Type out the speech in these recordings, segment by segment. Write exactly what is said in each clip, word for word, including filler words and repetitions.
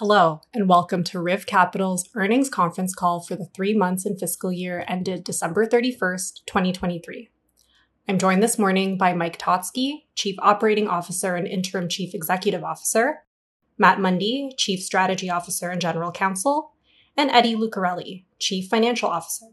Hello, and welcome to Riv Capital's earnings conference call for the three months and fiscal year ended December thirty-first, twenty twenty-three. I'm joined this morning by Mike Totzke, Chief Operating Officer and Interim Chief Executive Officer, Matt Mundy, Chief Strategy Officer and General Counsel, and Eddie Lucarelli, Chief Financial Officer.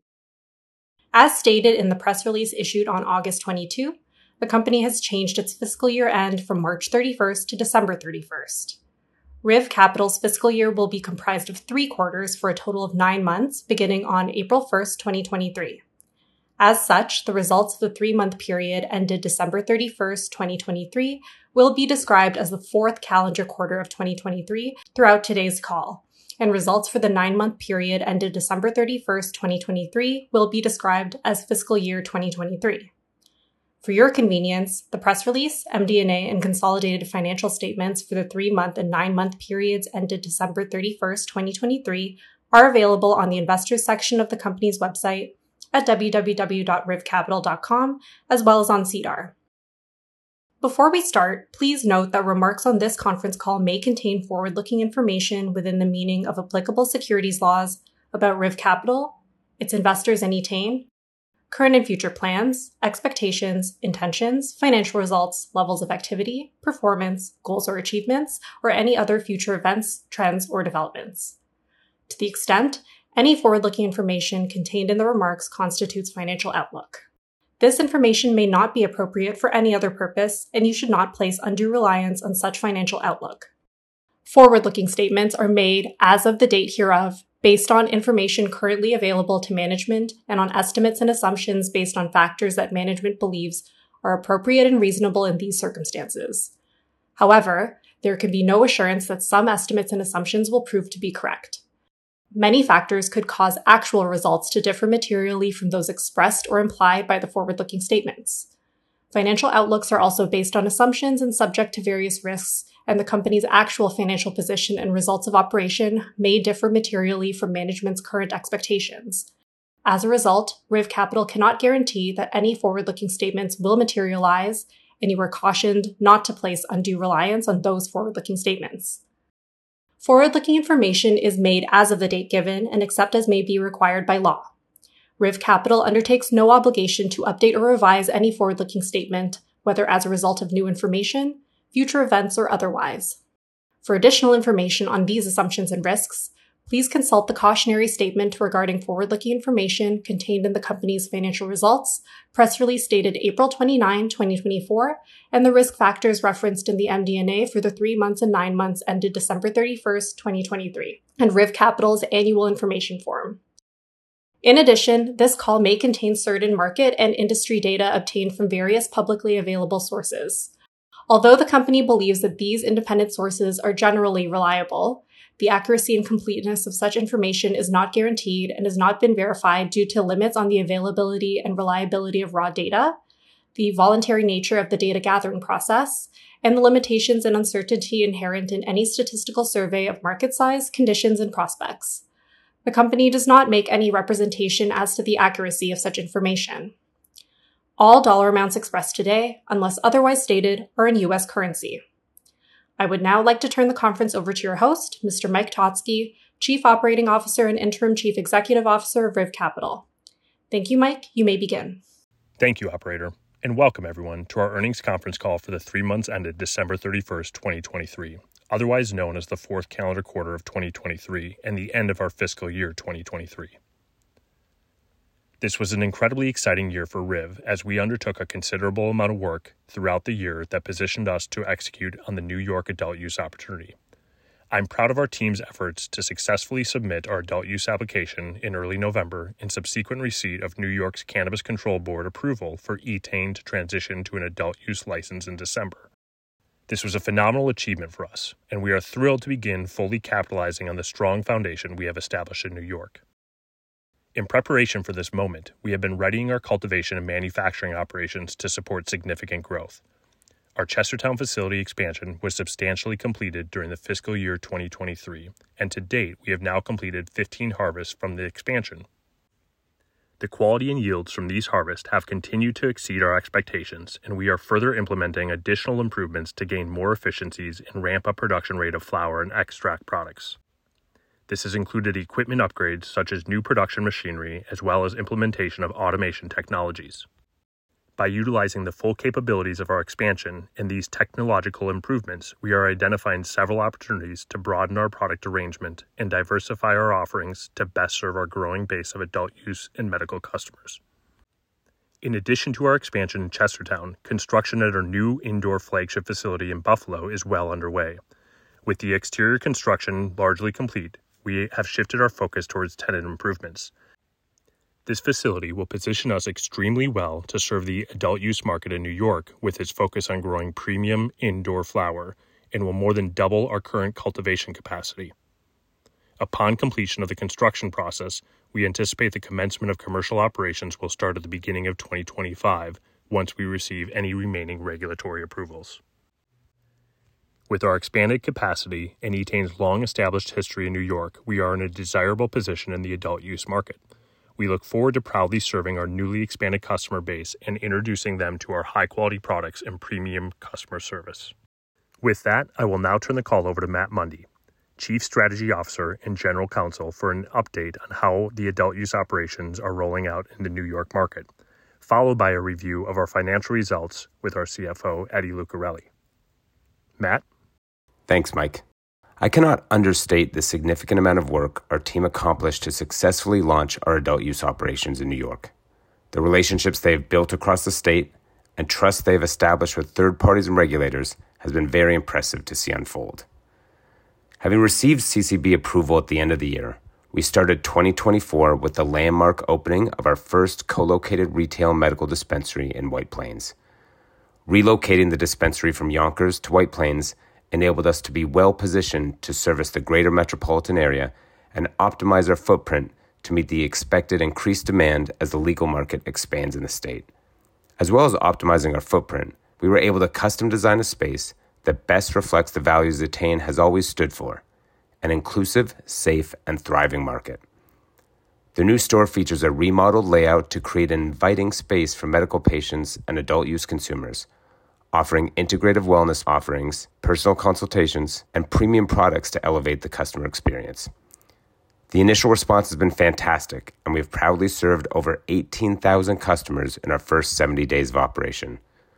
As stated in the press release issued on August twenty-second, the company has changed its fiscal year end from March thirty-first to December thirty-first. Riv Capital's fiscal year will be comprised of three quarters for a total of nine months, beginning on April first, twenty twenty-three. As such, the results of the three-month period ended December thirty-first, twenty twenty-three will be described as the fourth calendar quarter of twenty twenty-three throughout today's call, and results for the nine-month period ended December thirty-first, twenty twenty-three will be described as fiscal year twenty twenty-three. For your convenience, the press release, M D and A, and consolidated financial statements for the three-month and nine-month periods ended December thirty-first, twenty twenty-three are available on the investors section of the company's website at w w w dot riv capital dot com, as well as on SEDAR. Before we start, please note that remarks on this conference call may contain forward-looking information within the meaning of applicable securities laws about Riv Capital, its investors and Etain, current and future plans, expectations, intentions, financial results, levels of activity, performance, goals or achievements, or any other future events, trends, or developments. To the extent any forward-looking information contained in the remarks constitutes financial outlook. This information may not be appropriate for any other purpose, and you should not place undue reliance on such financial outlook. Forward-looking statements are made as of the date hereof, based on information currently available to management and on estimates and assumptions based on factors that management believes are appropriate and reasonable in these circumstances. However, there can be no assurance that some estimates and assumptions will prove to be correct. Many factors could cause actual results to differ materially from those expressed or implied by the forward-looking statements. Financial outlooks are also based on assumptions and subject to various risks, and the company's actual financial position and results of operation may differ materially from management's current expectations. As a result, Riv Capital cannot guarantee that any forward-looking statements will materialize, and you are cautioned not to place undue reliance on those forward-looking statements. Forward-looking information is made as of the date given and except as may be required by law. Riv Capital undertakes no obligation to update or revise any forward-looking statement, whether as a result of new information, future events, or otherwise. For additional information on these assumptions and risks, please consult the cautionary statement regarding forward-looking information contained in the company's financial results, press release dated April twenty-ninth, twenty twenty-four, and the risk factors referenced in the M D and A for the three months and nine months ended December thirty-first, twenty twenty-three, and Riv Capital's annual information form. In addition, this call may contain certain market and industry data obtained from various publicly available sources. Although the company believes that these independent sources are generally reliable, the accuracy and completeness of such information is not guaranteed and has not been verified due to limits on the availability and reliability of raw data, the voluntary nature of the data gathering process, and the limitations and uncertainty inherent in any statistical survey of market size, conditions, and prospects. The company does not make any representation as to the accuracy of such information. All dollar amounts expressed today, unless otherwise stated, are in U S currency. I would now like to turn the conference over to your host, Mister Mike Totzke, Chief Operating Officer and Interim Chief Executive Officer of Riv Capital. Thank you, Mike. You may begin. Thank you, Operator, and welcome everyone to our earnings conference call for the three months ended December thirty-first, twenty twenty-three, otherwise known as the fourth calendar quarter of twenty twenty-three and the end of our fiscal year twenty twenty-three. This was an incredibly exciting year for Riv as we undertook a considerable amount of work throughout the year that positioned us to execute on the New York adult use opportunity. I'm proud of our team's efforts to successfully submit our adult use application in early November in subsequent receipt of New York's Cannabis Control Board approval for Etain to transition to an adult use license in December. This was a phenomenal achievement for us, and we are thrilled to begin fully capitalizing on the strong foundation we have established in New York. In preparation for this moment, we have been readying our cultivation and manufacturing operations to support significant growth. Our Chestertown facility expansion was substantially completed during the fiscal year twenty twenty-three, and to date, we have now completed fifteen harvests from the expansion. The quality and yields from these harvests have continued to exceed our expectations, and we are further implementing additional improvements to gain more efficiencies and ramp up production rate of flour and extract products. This has included equipment upgrades such as new production machinery as well as implementation of automation technologies. By utilizing the full capabilities of our expansion and these technological improvements, we are identifying several opportunities to broaden our product arrangement and diversify our offerings to best serve our growing base of adult use and medical customers. In addition to our expansion in Chestertown, construction at our new indoor flagship facility in Buffalo is well underway. With the exterior construction largely complete, we have shifted our focus towards tenant improvements. This facility will position us extremely well to serve the adult use market in New York with its focus on growing premium indoor flower and will more than double our current cultivation capacity. Upon completion of the construction process, we anticipate the commencement of commercial operations will start at the beginning of twenty twenty-five once we receive any remaining regulatory approvals. With our expanded capacity and Etane's long-established history in New York, we are in a desirable position in the adult use market. We look forward to proudly serving our newly expanded customer base and introducing them to our high-quality products and premium customer service. With that, I will now turn the call over to Matt Mundy, Chief Strategy Officer and General Counsel, for an update on how the adult use operations are rolling out in the New York market, followed by a review of our financial results with our C F O, Eddie Lucarelli. Matt? Thanks, Mike. I cannot understate the significant amount of work our team accomplished to successfully launch our adult use operations in New York. The relationships they have built across the state and trust they have established with third parties and regulators has been very impressive to see unfold. Having received C C B approval at the end of the year, we started twenty twenty-four with the landmark opening of our first co-located retail medical dispensary in White Plains. Relocating the dispensary from Yonkers to White Plains enabled us to be well positioned to service the greater metropolitan area and optimize our footprint to meet the expected increased demand as the legal market expands in the state. As well as optimizing our footprint, we were able to custom design a space that best reflects the values Etane has always stood for: an inclusive, safe, and thriving market. The new store features a remodeled layout to create an inviting space for medical patients and adult use consumers, offering integrative wellness offerings, personal consultations, and premium products to elevate the customer experience. The initial response has been fantastic, and we have proudly served over eighteen thousand customers in our first seventy days of operation.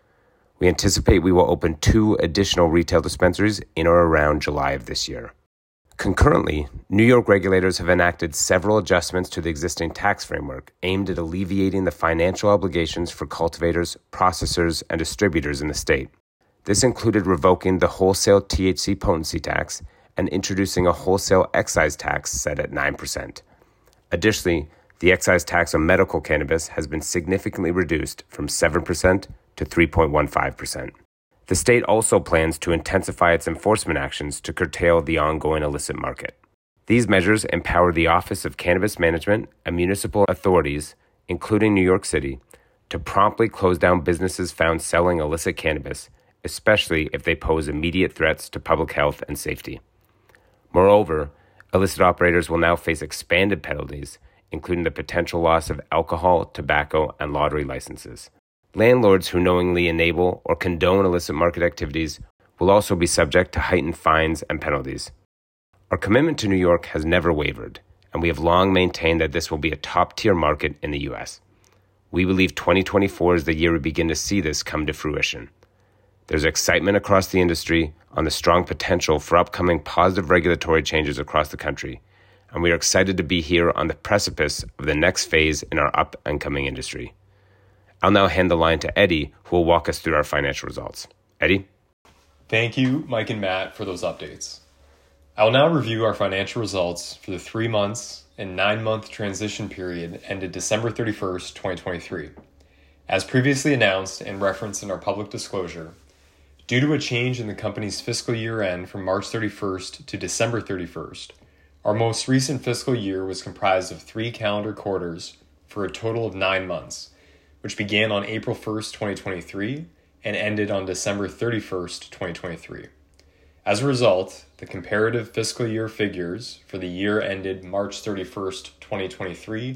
We anticipate we will open two additional retail dispensaries in or around July of this year. Concurrently, New York regulators have enacted several adjustments to the existing tax framework aimed at alleviating the financial obligations for cultivators, processors, and distributors in the state. This included revoking the wholesale T H C potency tax and introducing a wholesale excise tax set at nine percent. Additionally, the excise tax on medical cannabis has been significantly reduced from seven percent to three point one five percent. The state also plans to intensify its enforcement actions to curtail the ongoing illicit market. These measures empower the Office of Cannabis Management and municipal authorities, including New York City, to promptly close down businesses found selling illicit cannabis, especially if they pose immediate threats to public health and safety. Moreover, illicit operators will now face expanded penalties, including the potential loss of alcohol, tobacco, and lottery licenses. Landlords who knowingly enable or condone illicit market activities will also be subject to heightened fines and penalties. Our commitment to New York has never wavered, and we have long maintained that this will be a top-tier market in the U S. We believe twenty twenty-four is the year we begin to see this come to fruition. There's excitement across the industry on the strong potential for upcoming positive regulatory changes across the country, and we are excited to be here on the precipice of the next phase in our up-and-coming industry. I'll now hand the line to Eddie, who will walk us through our financial results. Eddie? Thank you, Mike and Matt, for those updates. I will now review our financial results for the three months and nine-month transition period ended December thirty-first, twenty twenty-three. As previously announced and referenced in our public disclosure, due to a change in the company's fiscal year end from March thirty-first to December thirty-first, our most recent fiscal year was comprised of three calendar quarters for a total of nine months, which began on April first, twenty twenty-three, and ended on December thirty-first, twenty twenty-three. As a result, the comparative fiscal year figures for the year ended March thirty-first, twenty twenty-three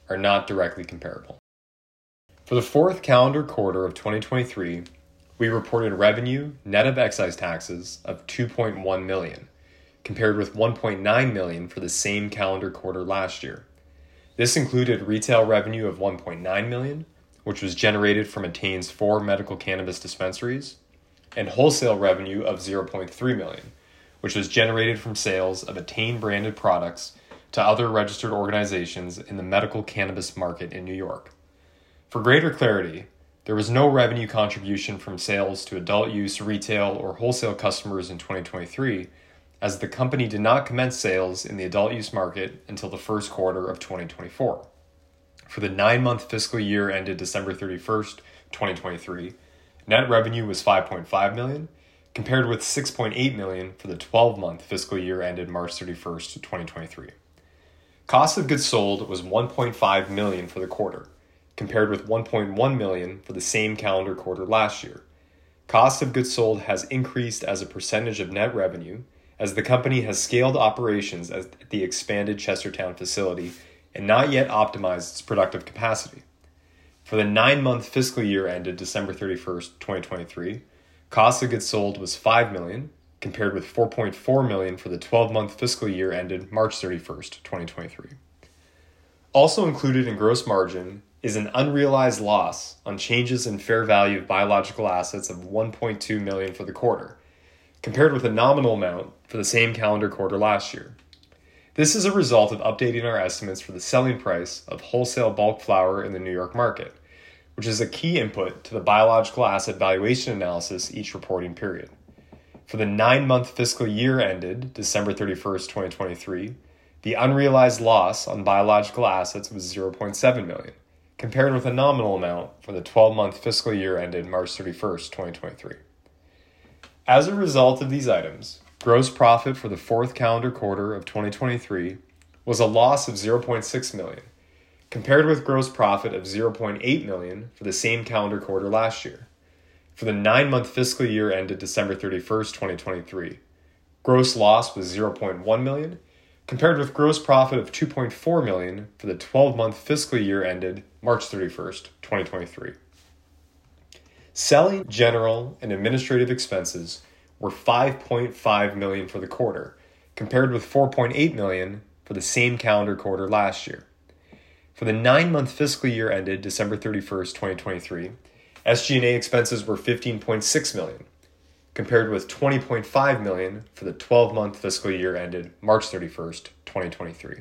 are not directly comparable. For the fourth calendar quarter of twenty twenty-three, we reported revenue net of excise taxes of two point one million dollars, compared with one point nine million dollars for the same calendar quarter last year. This included retail revenue of one point nine million dollars, which was generated from Etain's four medical cannabis dispensaries, and wholesale revenue of zero point three million dollars, which was generated from sales of Etain-branded products to other registered organizations in the medical cannabis market in New York. For greater clarity, there was no revenue contribution from sales to adult use retail or wholesale customers in twenty twenty-three, as the company did not commence sales in the adult use market until the first quarter of twenty twenty-four. For the nine-month fiscal year ended December thirty-first, twenty twenty-three, net revenue was five point five million dollars, compared with six point eight million dollars for the twelve-month fiscal year ended March thirty-first, twenty twenty-three. Cost of goods sold was one point five million dollars for the quarter, compared with one point one million dollars for the same calendar quarter last year. Cost of goods sold has increased as a percentage of net revenue as the company has scaled operations at the expanded Chestertown facility and not yet optimized its productive capacity. For the nine-month fiscal year ended December thirty-first, twenty twenty-three, cost of goods sold was five million dollars, compared with four point four million dollars for the twelve-month fiscal year ended March thirty-first, twenty twenty-three. Also included in gross margin is an unrealized loss on changes in fair value of biological assets of one point two million dollars for the quarter, compared with a nominal amount for the same calendar quarter last year. This is a result of updating our estimates for the selling price of wholesale bulk flower in the New York market, which is a key input to the biological asset valuation analysis each reporting period. For the nine-month fiscal year ended December thirty-first, twenty twenty-three, the unrealized loss on biological assets was zero point seven million dollars, compared with a nominal amount for the twelve-month fiscal year ended March thirty-first, twenty twenty-three. As a result of these items, gross profit for the fourth calendar quarter of twenty twenty-three was a loss of zero point six million dollars, compared with gross profit of zero point eight million dollars for the same calendar quarter last year. For the nine-month fiscal year ended December thirty-first, twenty twenty-three, gross loss was zero point one million dollars, compared with gross profit of two point four million dollars for the twelve-month fiscal year ended March thirty-first, twenty twenty-three. Selling, general, and administrative expenses were five point five million dollars for the quarter, compared with four point eight million dollars for the same calendar quarter last year. For the nine-month fiscal year ended December thirty-first, twenty twenty-three, S G and A expenses were fifteen point six million dollars, compared with twenty point five million dollars for the twelve-month fiscal year ended March thirty-first, twenty twenty-three.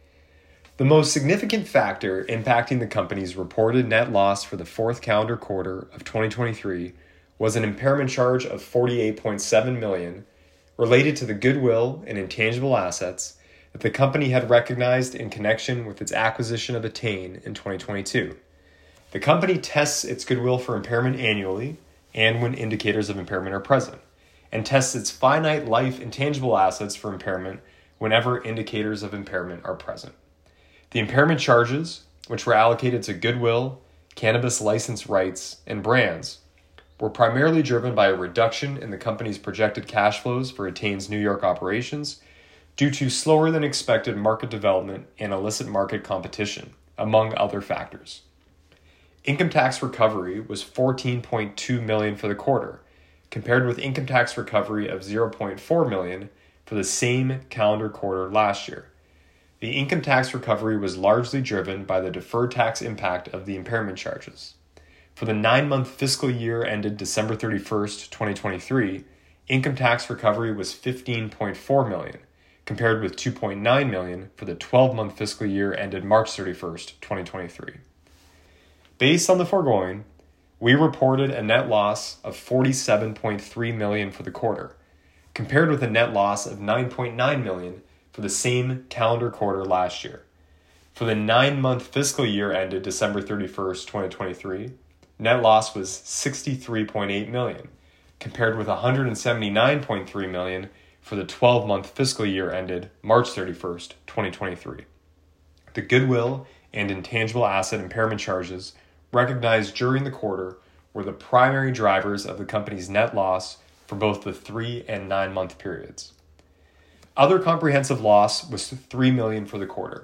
The most significant factor impacting the company's reported net loss for the fourth calendar quarter of twenty twenty-three was an impairment charge of forty-eight point seven million dollars related to the goodwill and intangible assets that the company had recognized in connection with its acquisition of Etain in twenty twenty-two. The company tests its goodwill for impairment annually and when indicators of impairment are present, and tests its finite life intangible assets for impairment whenever indicators of impairment are present. The impairment charges, which were allocated to goodwill, cannabis license rights, and brands, were primarily driven by a reduction in the company's projected cash flows for Etain's New York operations due to slower than expected market development and illicit market competition, among other factors. Income tax recovery was fourteen point two million dollars for the quarter, compared with income tax recovery of zero point four million dollars for the same calendar quarter last year. The income tax recovery was largely driven by the deferred tax impact of the impairment charges. For the nine-month fiscal year ended December thirty-first, twenty twenty-three, income tax recovery was fifteen point four million dollars, compared with two point nine million dollars for the twelve-month fiscal year ended March thirty-first, twenty twenty-three. Based on the foregoing, we reported a net loss of forty-seven point three million dollars for the quarter, compared with a net loss of nine point nine million dollars for the same calendar quarter last year. For the nine-month fiscal year ended December thirty-first, twenty twenty-three, net loss was sixty-three point eight million dollars, compared with one hundred seventy-nine point three million dollars for the twelve-month fiscal year ended March thirty-first, twenty twenty-three. The goodwill and intangible asset impairment charges recognized during the quarter were the primary drivers of the company's net loss for both the three and nine-month periods. Other comprehensive loss was three million dollars for the quarter,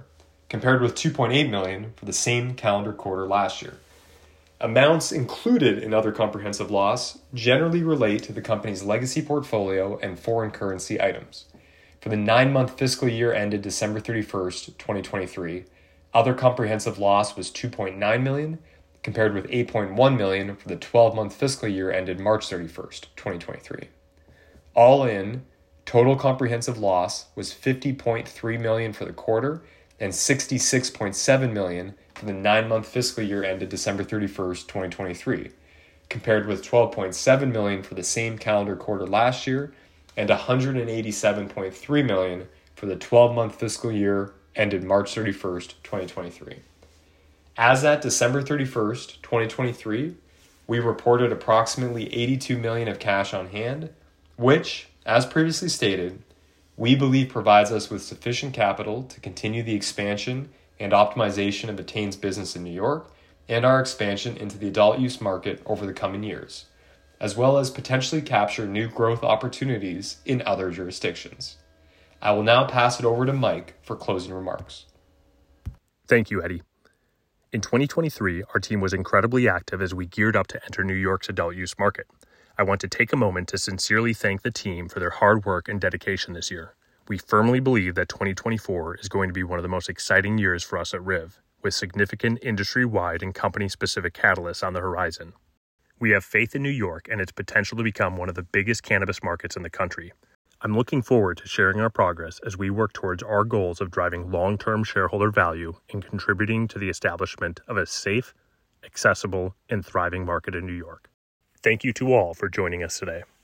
compared with two point eight million dollars for the same calendar quarter last year. Amounts included in other comprehensive loss generally relate to the company's legacy portfolio and foreign currency items. For the nine-month fiscal year ended December thirty-first, twenty twenty-three, other comprehensive loss was two point nine million dollars, compared with eight point one million dollars for the twelve-month fiscal year ended March thirty-first, twenty twenty-three. All in, total comprehensive loss was fifty point three million dollars for the quarter and sixty-six point seven million dollars for the nine-month fiscal year ended December thirty-first, twenty twenty-three, compared with twelve point seven million dollars for the same calendar quarter last year and one hundred eighty-seven point three million dollars for the twelve-month fiscal year ended March thirty-first, twenty twenty-three. As at December thirty-first, twenty twenty-three, we reported approximately eighty-two million dollars of cash on hand, which, as previously stated, we believe provides us with sufficient capital to continue the expansion and optimization of Etain's business in New York and our expansion into the adult use market over the coming years, as well as potentially capture new growth opportunities in other jurisdictions. I will now pass it over to Mike for closing remarks. Thank you, Eddie. In twenty twenty-three, our team was incredibly active as we geared up to enter New York's adult use market. I want to take a moment to sincerely thank the team for their hard work and dedication this year. We firmly believe that twenty twenty-four is going to be one of the most exciting years for us at Riv, with significant industry-wide and company-specific catalysts on the horizon. We have faith in New York and its potential to become one of the biggest cannabis markets in the country. I'm looking forward to sharing our progress as we work towards our goals of driving long-term shareholder value and contributing to the establishment of a safe, accessible, and thriving market in New York. Thank you to all for joining us today.